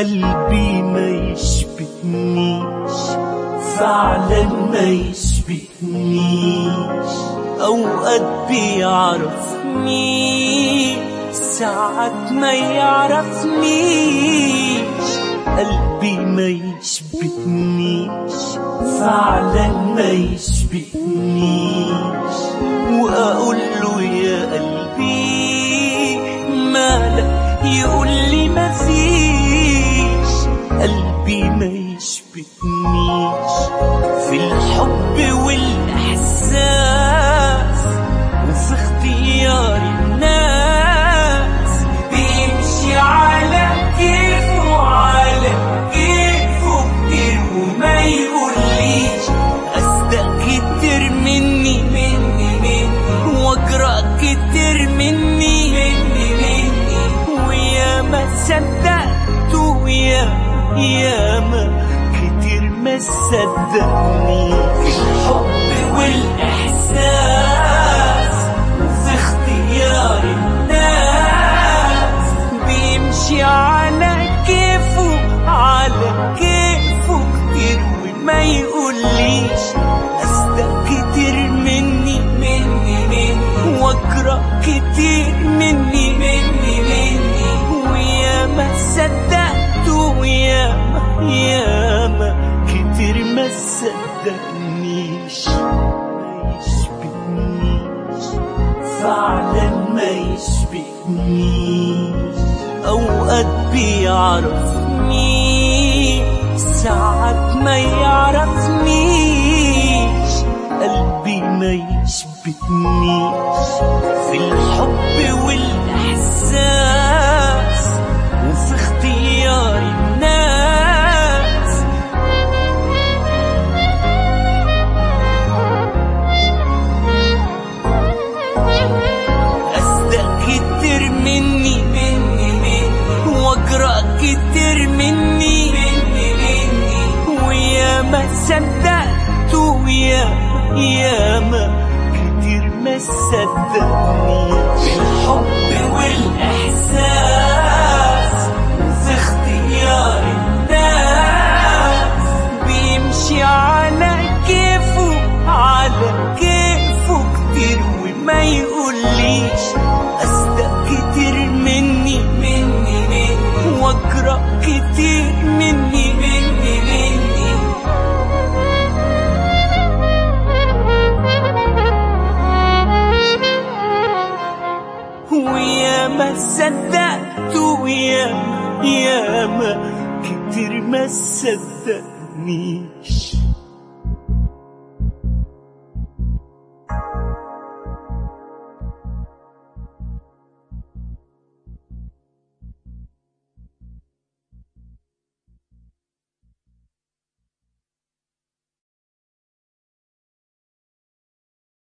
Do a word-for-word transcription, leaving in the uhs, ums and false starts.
قلبي ما يشبهنيش، فعلا ما يشبهنيش. أوقات بيعرفني ساعات ما يعرفنيش. قلبي ما يشبهنيش، فعلا ما يشبهنيش. وأقول له يا قلبي مالك، يقول لي ما فيش. قلبي ما يشبهنيش في الحب والإحساس، وفي اختيار الناس. بيمشي على كيفه على كيفه كتير وما يقوليش. أصدق كتير مني مني مني، وأجرأ كتير مني مني مني. ويا ما صدقت ويا يا ما كتير ما صدقني. في الحب والإحساس وفي اختيار الناس. بيمشي على كيفه على كيفه كتير وما يقوليش. أصدق كتير مني مني مني، وأجرأ كتير مني مني مني. ويا ما صدقت ويا ما يا ما كتير ما صدقنيش. ما يشبهنيش، فعلا ما يشبهنيش. أوقات بيعرفني ساعات ما يعرفنيش. قلبي ما يشبهنيش في الحب والإحساس، وفي اختيار الناس. أصدق كتير مني مني مني، وأجرأ كتير مني مني مني. ويا ما صدقت ويا يا ما كتير ما صدقني. في الحب والإحساس وفي اختيار الناس. بيمشي على كيفه على كيفه كتير وما يقوليش. أصدق كتير مني مني مني، وأجرأ كتير مني مني مني. ويا ما صدقت ويا يا ما كتير ما صدقنيش.